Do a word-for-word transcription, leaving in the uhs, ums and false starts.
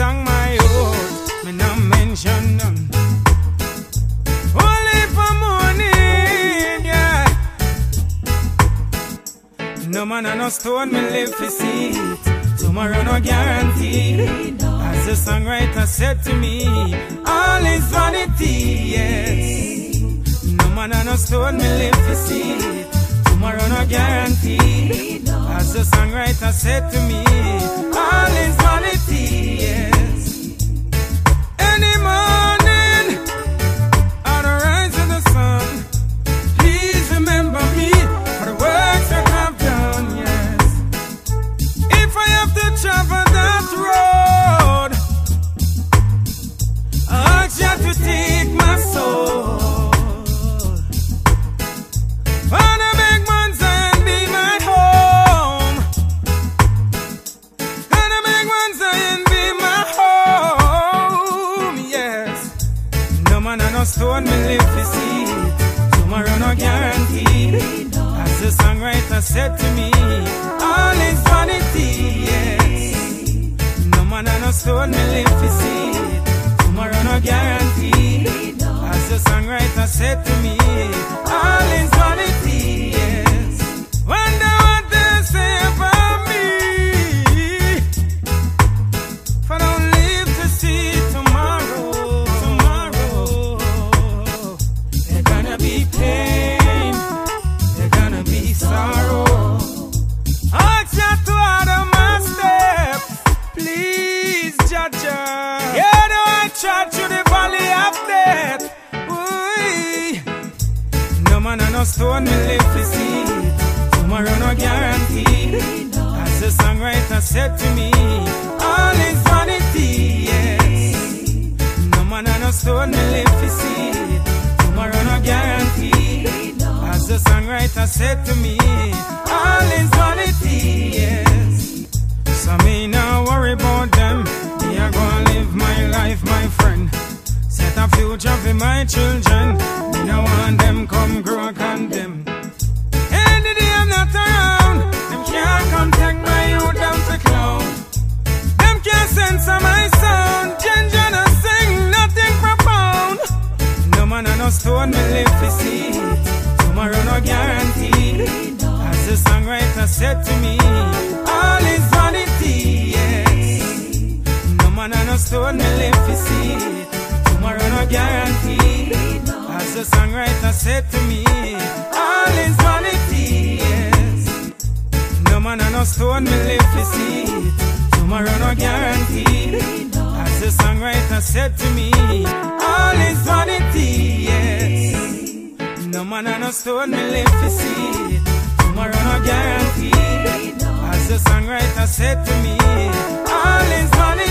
song my youth, me not mention none. Only for money, yeah. No man and no stone, me live for see it. Tomorrow no guarantee. As the songwriter said to me, all is vanity, yes. No man and no stone, me live to see it. Tomorrow no guarantee. As the songwriter said to me, all is vanity, yes. Any morning, on the rise of the sun, please remember me for the works that I've done, yes. If I have to travel that road, I ask you to take my soul. Wanna make Mount Zion be my home. Gonna make Mount Zion be my home, yes. No man and no stone will live to see it. Tomorrow no guarantee. As the songwriter said to me, all is vanity, yes. No man and no stone will live to see it. Tomorrow no guarantee. As the songwriter said to me, all is vanity, yes. Wonder what they say about me. If I don't live to see tomorrow, tomorrow, there's gonna be pain, there's gonna be sorrow. Ask you to order my steps, please, Jaja. Yeah, no, I trod through the valley of death. No man and no stone will live to see it. Tomorrow no guarantee. As the songwriter said to me, all is vanity, yes. No man and no stone will live to see it. Tomorrow no guarantee. As the songwriter said to me, all is vanity, yes. So me now worry about them. Me a gonna live my life, my friend. Set a future for my children. Me no want them come grow condemn. Any day I'm not around, them can't come take my youth down to clown. Them can't censor my sound. Ginger no sing nothing profound. No man and no stone will live to see it. Tomorrow no guarantee. As the songwriter said to me, all is vanity, yes. No man and no stone will live to see it. Tomorrow no guarantee. As the songwriter said to me, all is vanity, yes. No man and no stone will live to see it. Tomorrow no guarantee. As the songwriter said to me, all is vanity, yes. No man and no stone will live to see it. Tomorrow no guarantee. As the songwriter said to me, all is vanity.